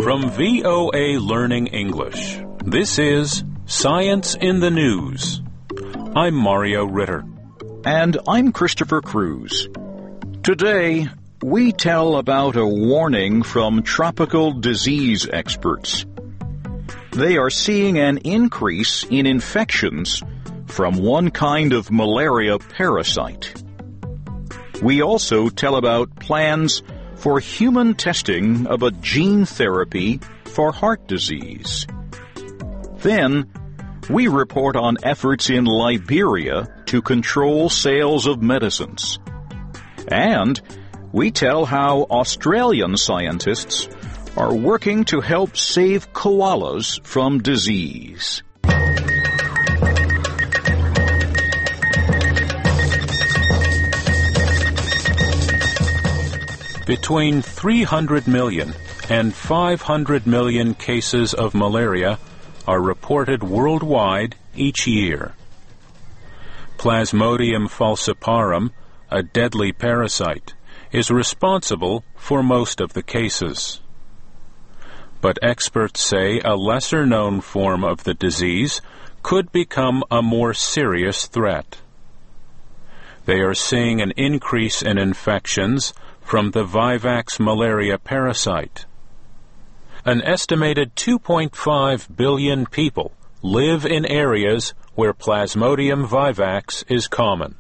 From V O A Learning English, this is Science in the News. I'm Mario Ritter. And I'm Christopher Cruz. Today, we tell about a warning from tropical disease experts. They are seeing an increase in infections from one kind of malaria parasite. We also tell about plans for human testing of a gene therapy for heart disease. Then, we report on efforts in Liberia to control sales of medicines. And we tell how Australian scientists are working to help save koalas from disease. Between three hundred million and five hundred million cases of malaria are reported worldwide each year. Plasmodium falciparum, a deadly parasite, is responsible for most of the cases. But experts say a lesser-known form of the disease could become a more serious threat. They are seeing an increase in infections from the Vivax malaria parasite. An estimated two point five billion people live in areas where Plasmodium vivax is common.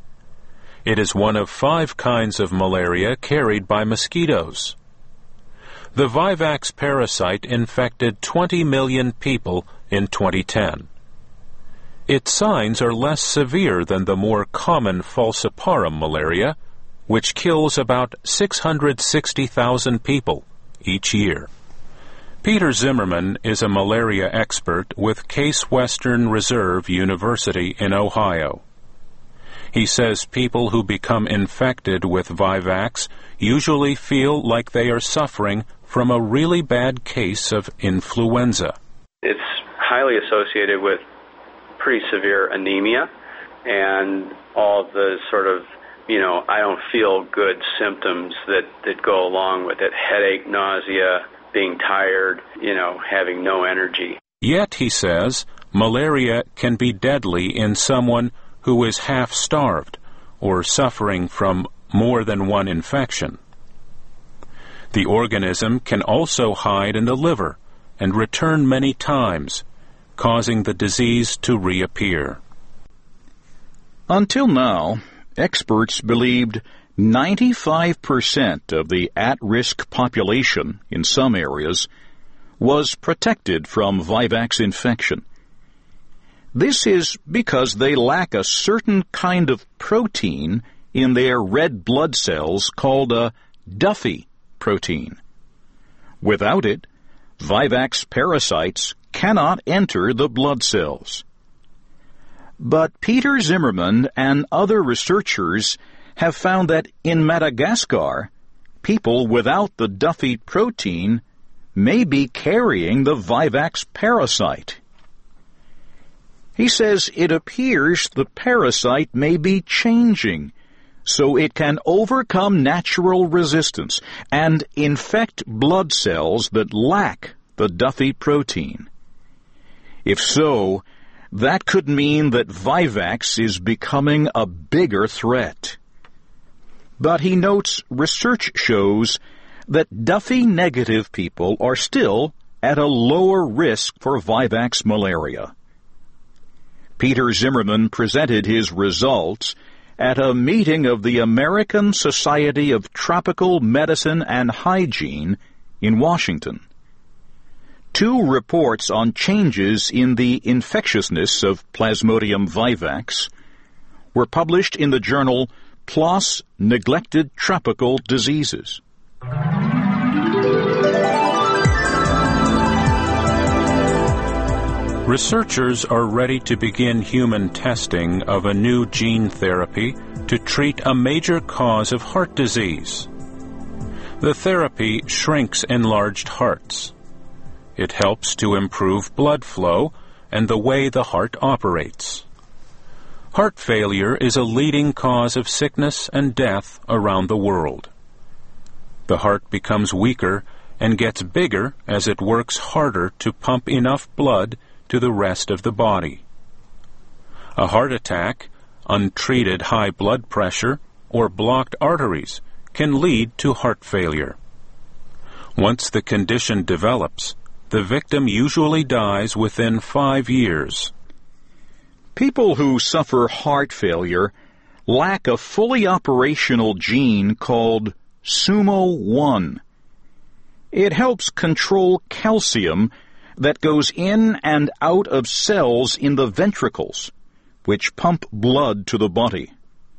It is one of five kinds of malaria carried by mosquitoes. The Vivax parasite infected twenty million people in twenty ten. Its signs are less severe than the more common falciparum malaria, which kills about six hundred sixty thousand people each year. Peter Zimmerman is a malaria expert with Case Western Reserve University in Ohio. He says people who become infected with Vivax usually feel like they are suffering from a really bad case of influenza. It's highly associated with pretty severe anemia and all the sort of, you know, I don't feel good symptoms that, that go along with it. Headache, nausea, being tired, you know, having no energy. Yet, he says, malaria can be deadly in someone who is half-starved or suffering from more than one infection. The organism can also hide in the liver and return many times, causing the disease to reappear. Until now, experts believed ninety-five percent of the at-risk population in some areas was protected from Vivax infection. This is because they lack a certain kind of protein in their red blood cells called a Duffy protein. Without it, Vivax parasites cannot enter the blood cells. But Peter Zimmerman and other researchers have found that in Madagascar, people without the Duffy protein may be carrying the Vivax parasite. He says it appears the parasite may be changing, so it can overcome natural resistance and infect blood cells that lack the Duffy protein. If so, that could mean that Vivax is becoming a bigger threat. But he notes research shows that Duffy-negative people are still at a lower risk for Vivax malaria. Peter Zimmerman presented his results at a meeting of the American Society of Tropical Medicine and Hygiene in Washington. Two reports on changes in the infectiousness of Plasmodium vivax were published in the journal PLOS Neglected Tropical Diseases. Researchers are ready to begin human testing of a new gene therapy to treat a major cause of heart disease. The therapy shrinks enlarged hearts. It helps to improve blood flow and the way the heart operates. Heart failure is a leading cause of sickness and death around the world. The heart becomes weaker and gets bigger as it works harder to pump enough blood to the rest of the body. A heart attack, untreated high blood pressure, or blocked arteries can lead to heart failure. Once the condition develops, the victim usually dies within five years. People who suffer heart failure lack a fully operational gene called S U M O one. It helps control calcium that goes in and out of cells in the ventricles, which pump blood to the body.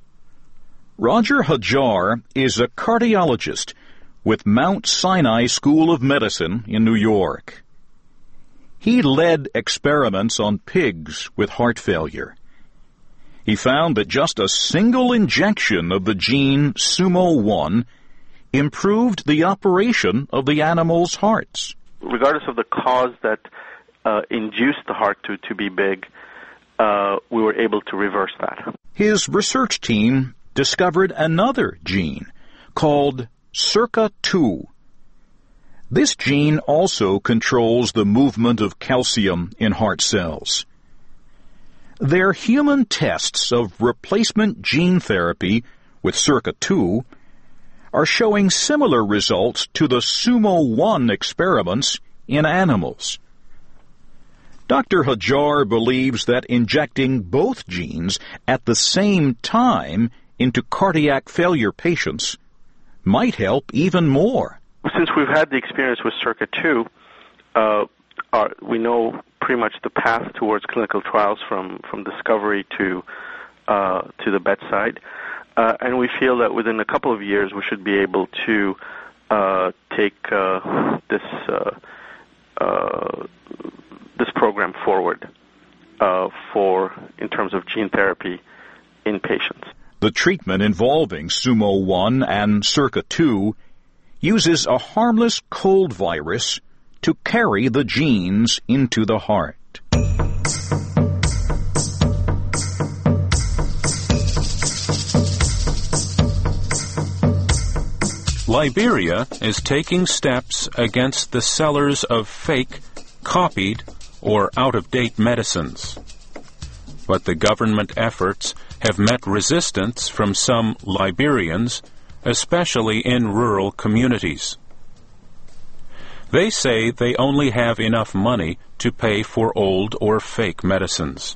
Roger Hajar is a cardiologist with Mount Sinai School of Medicine in New York. He led experiments on pigs with heart failure. He found that just a single injection of the gene S U M O one improved the operation of the animals' hearts. Regardless of the cause that uh, induced the heart to, to be big, uh, we were able to reverse that. His research team discovered another gene called S E R C A two. This gene also controls the movement of calcium in heart cells. Their human tests of replacement gene therapy with S E R C A two are showing similar results to the S U M O one experiments in animals. Doctor Hajar believes that injecting both genes at the same time into cardiac failure patients might help even more. Since we've had the experience with S E R C A two, uh, our, we know pretty much the path towards clinical trials from, from discovery to uh, to the bedside. Uh, and we feel that within a couple of years we should be able to uh, take uh, this uh, uh, this program forward uh, for in terms of gene therapy in patients. The treatment involving S U M O one and S E R C A two uses a harmless cold virus to carry the genes into the heart. Liberia is taking steps against the sellers of fake, copied, or out-of-date medicines. But the government efforts have met resistance from some Liberians, especially in rural communities. They say they only have enough money to pay for old or fake medicines.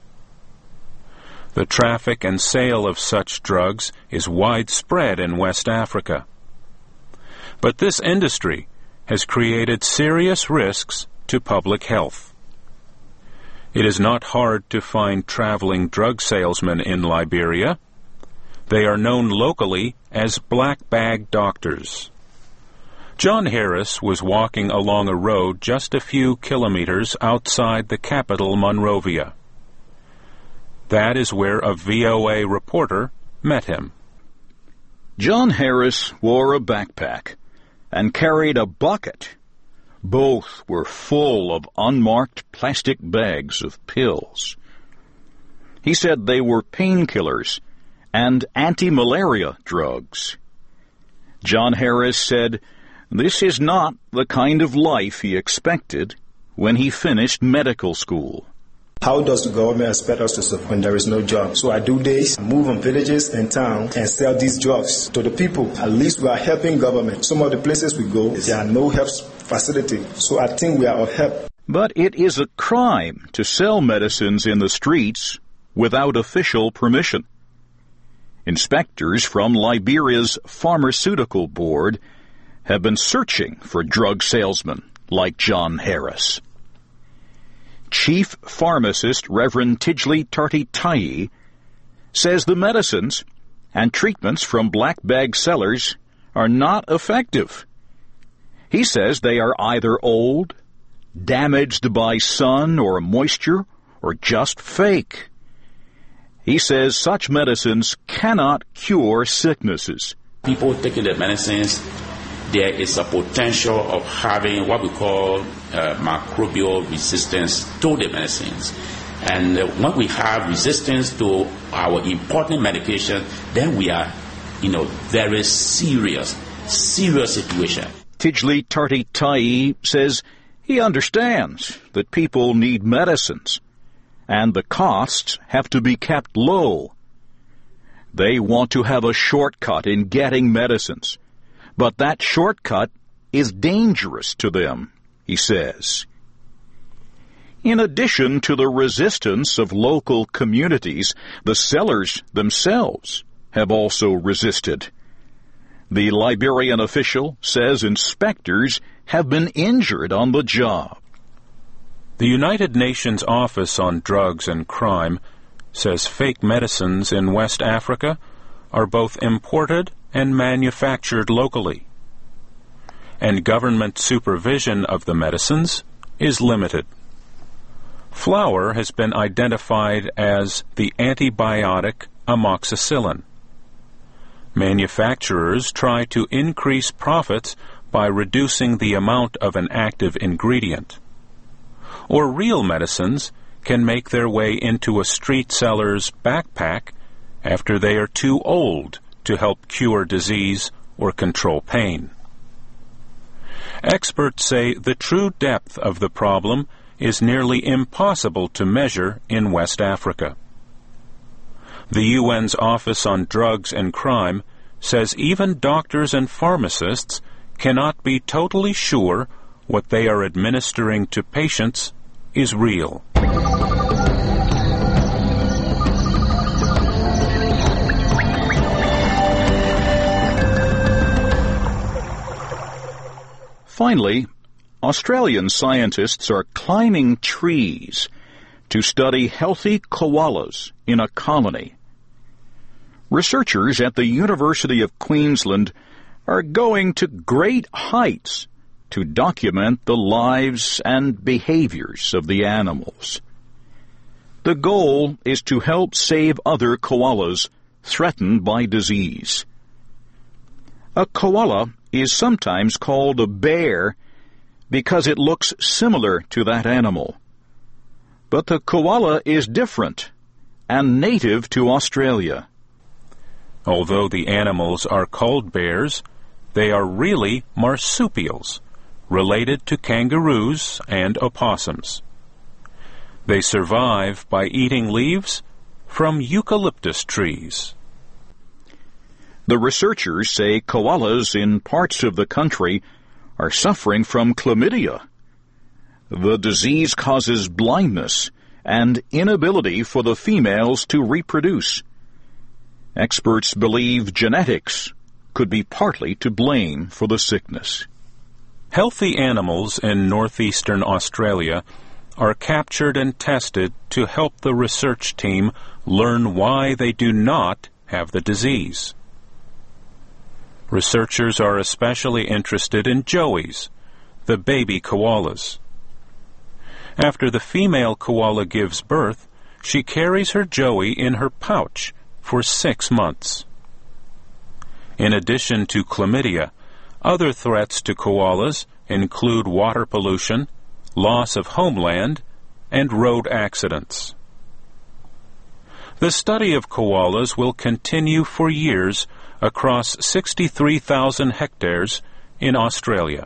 The traffic and sale of such drugs is widespread in West Africa. But this industry has created serious risks to public health. It is not hard to find traveling drug salesmen in Liberia. They are known locally as black bag doctors. John Harris was walking along a road just a few kilometers outside the capital, Monrovia. That is where a V O A reporter met him. John Harris wore a backpack and carried a bucket. Both were full of unmarked plastic bags of pills. He said they were painkillers and anti-malaria drugs. John Harris said this is not the kind of life he expected when he finished medical school. How does the government expect us to survive when there is no job? So I do this, move in villages and towns and sell these drugs to the people. At least we are helping government. Some of the places we go, there are no health facility. So I think we are of help. But it is a crime to sell medicines in the streets without official permission. Inspectors from Liberia's Pharmaceutical Board have been searching for drug salesmen like John Harris. Chief Pharmacist Reverend Tidgley Tarty-Tai says the medicines and treatments from black bag sellers are not effective. He says they are either old, damaged by sun or moisture, or just fake. He says such medicines cannot cure sicknesses. People taking the medicines, there is a potential of having what we call uh, microbial resistance to the medicines. And uh, when we have resistance to our important medication, then we are, you know, very serious, serious situation. Tijli Tarti-Tai says he understands that people need medicines, and the costs have to be kept low. They want to have a shortcut in getting medicines, but that shortcut is dangerous to them, he says. In addition to the resistance of local communities, the sellers themselves have also resisted. The Liberian official says inspectors have been injured on the job. The United Nations Office on Drugs and Crime says fake medicines in West Africa are both imported and manufactured locally, and government supervision of the medicines is limited. Flour has been identified as the antibiotic amoxicillin. Manufacturers try to increase profits by reducing the amount of an active ingredient. Or real medicines can make their way into a street seller's backpack after they are too old to help cure disease or control pain. Experts say the true depth of the problem is nearly impossible to measure in West Africa. The U N's Office on Drugs and Crime says even doctors and pharmacists cannot be totally sure what they are administering to patients is real. Finally, Australian scientists are climbing trees to study healthy koalas in a colony. Researchers at the University of Queensland are going to great heights to document the lives and behaviors of the animals. The goal is to help save other koalas threatened by disease. A koala is sometimes called a bear because it looks similar to that animal. But the koala is different and native to Australia. Although the animals are called bears, they are really marsupials, related to kangaroos and opossums. They survive by eating leaves from eucalyptus trees. The researchers say koalas in parts of the country are suffering from chlamydia. The disease causes blindness and inability for the females to reproduce. Experts believe genetics could be partly to blame for the sickness. Healthy animals in northeastern Australia are captured and tested to help the research team learn why they do not have the disease. Researchers are especially interested in joeys, the baby koalas. After the female koala gives birth, she carries her joey in her pouch for six months. In addition to chlamydia, other threats to koalas include water pollution, loss of homeland, and road accidents. The study of koalas will continue for years across sixty-three thousand hectares in Australia.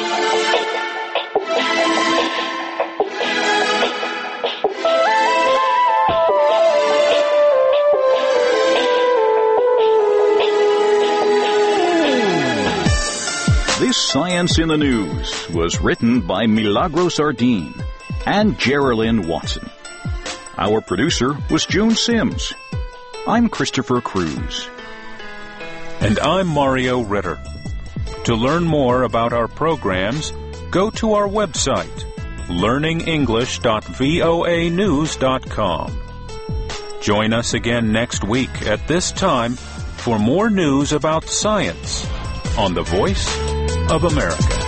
This Science in the News was written by Milagros Ardeen and Geraldine Watson. Our producer was June Sims. I'm Christopher Cruz. And I'm Mario Ritter. To learn more about our programs, go to our website, learning english dot voa news dot com. Join us again next week at this time for more news about science on the Voice of America.